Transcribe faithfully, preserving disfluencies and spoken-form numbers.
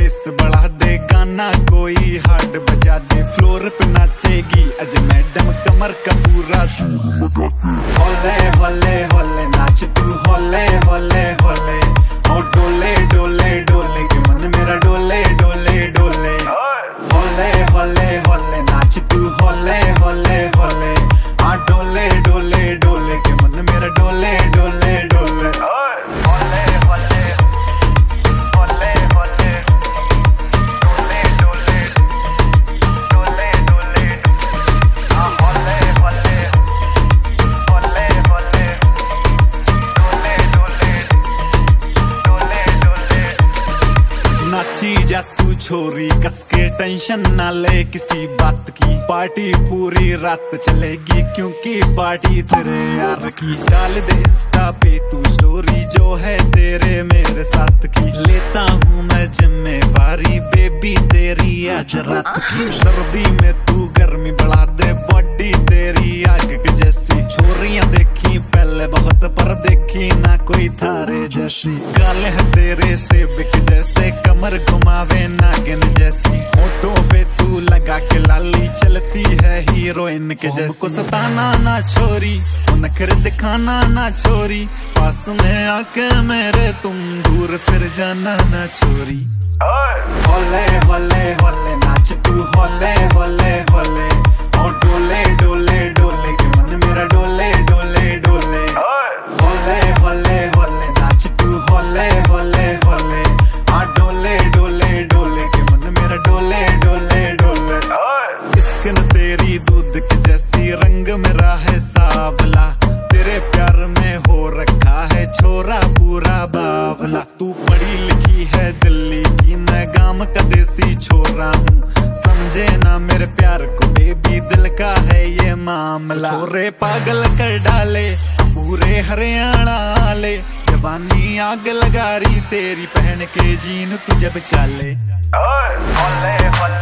Base बढ़ा दे, गाना कोई हार्ड बजा दे, फ्लोर पे नाचेगी अज मैडम कमर का पूरा होले होले होले नाच तू होले होले होले, ओ डोले डोले डोले के मन मेरा डोले डोले डोले, होले होले होले नाच तू होले होले होले, आ डोले डोले डोले के मन मेरा डोले डोले डोले, होले होले होले होले डोले डोले डोले डोले, आ होले होले होले होले डोले डोले डोले डोले। नाची जा तू छोरी कसके, टेंशन ना ले किसी बात की, पार्टी पूरी रात चलेगी क्योंकि पार्टी तेरे यार की। डाल दे इंस्टा पे तू स्टोरी जो है तेरे मेरे साथ की, लेता हूँ मैं जिम्मेवारी बेबी तेरी आज रात की। सर्दी में तू गर्मी बढ़ा दे, बॉडी तेरी आग के जैसी, छोरियां देखी पहले बहुत पर देखी ना कोई थारे जैसी, गाले हैं तेरे सेब के जैसे, कमर घुमावे नागिन जैसी, होठों पे तू लगा के लाली चलती है हीरोइन के जैसी। हमको सताना ना छोरी, नखरे दिखाना ना छोरी, पास में आके मेरे तुम दूर फिर जाना ना छोरी। होले होले होले नाच तू होले होले होले, ओ डोले डोले डोले के मन मेरा डोले डोले डोले, होले होले होले नाच तू होले होले होले, आ डोले डोले डोले के मन मेरा डोले डोले डोले। स्किन तेरी दूध के जैसी, रंग मेरा है सावला, तेरे प्यार में हो रखा है छोरा पूरा बावला। तू पढ़ी लिखी है दिल्ली की, मैं गांव का देसी छोरा हूँ, समझे ना मेरे प्यार को बेबी दिल का है ये मामला। छोरे पागल कर डाले पूरे हरियाणा ले, जवानी आग लगा रही तेरी पहन के जीन तू जब चाले। होले होले